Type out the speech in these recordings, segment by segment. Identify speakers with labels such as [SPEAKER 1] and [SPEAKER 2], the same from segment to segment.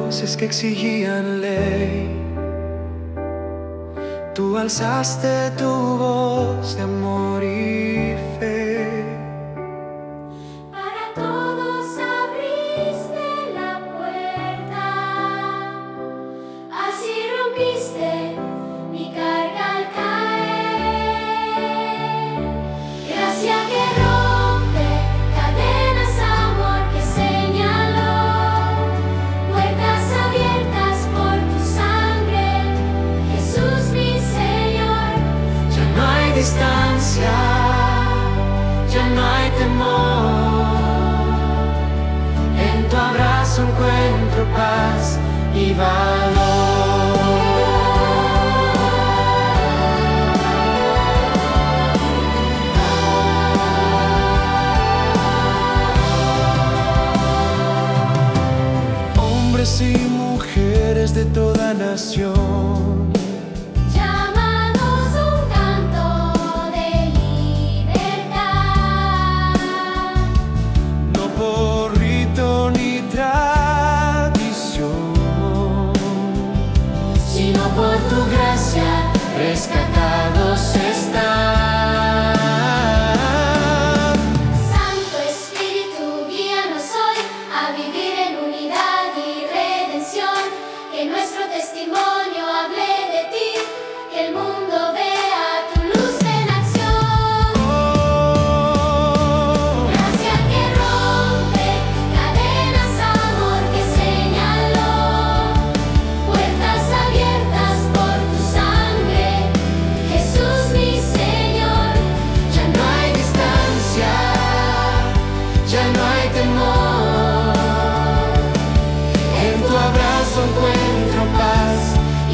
[SPEAKER 1] dioses que exigían ley, tú alzaste tu voz de amor y fe.
[SPEAKER 2] Para todos abriste la puerta, así rompiste mi carga al caer. Gracia que rompe cadenas, amor que señaló, puertas abiertas por tu sangre, Jesús mi Señor.
[SPEAKER 1] Ya no hay distancia, ya no hay temor, en tu abrazo encuentro paz y valor. Hombres y mujeres de toda nación,
[SPEAKER 2] Llamados a un canto de libertad,
[SPEAKER 1] no por rito ni tradición,
[SPEAKER 2] sino por tu gracia
[SPEAKER 1] rescatados están.
[SPEAKER 2] Santo Espíritu, guíanos hoy a vivir en unidad y redención. Que nuestro testimonio hable de ti, que el mundo vea tu luz en acción.
[SPEAKER 1] Oh,
[SPEAKER 2] Gracia que rompe cadenas, amor que señaló, puertas abiertas por tu sangre, Jesús mi Señor.
[SPEAKER 1] ya no hay distancia, ya no hay temor, en tu abrazo encuentro paz y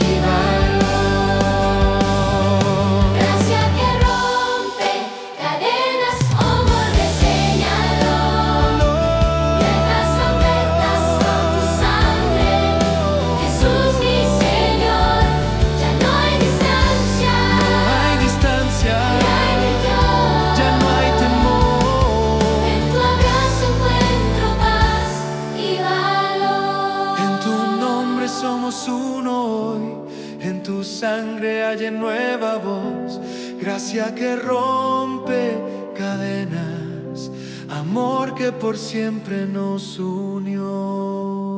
[SPEAKER 1] valor.
[SPEAKER 2] Gracia que rompe cadenas, amor que señaló, puertas abiertas por tu sangre, Jesús mi Señor. Ya no hay distancia,
[SPEAKER 1] No hay distancia,
[SPEAKER 2] ya hay Dios.
[SPEAKER 1] ya no hay temor,
[SPEAKER 2] En tu abrazo encuentro paz y valor.
[SPEAKER 1] en tu nombre somos uno hoy, en tu sangre hay nueva voz. Gracia que rompe cadenas, amor que por siempre nos unió.